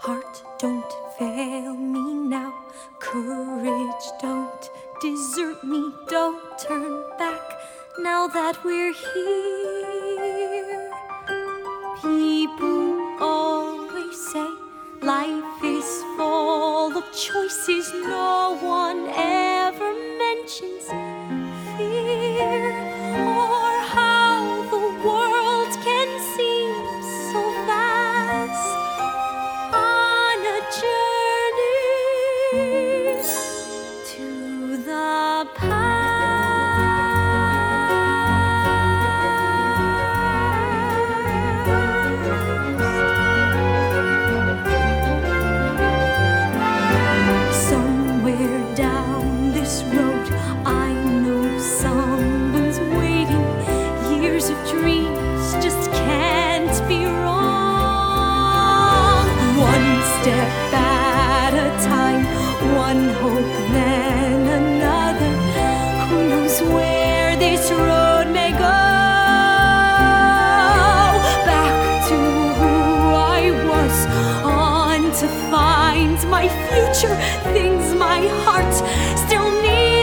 Heart, don't fail me now. Courage, don't desert me. Don't turn back now that we're here. People always say life is full of choices. No one ever mentions fear, or how the world can seem so vast on a journey to the past. Somewhere down this road, I know someone's waiting. Years of dreams just can't be wrong. One step at a time, one hope then another. Who knows where this road may go? Back to who I was, on to find my future, things my heart still needs.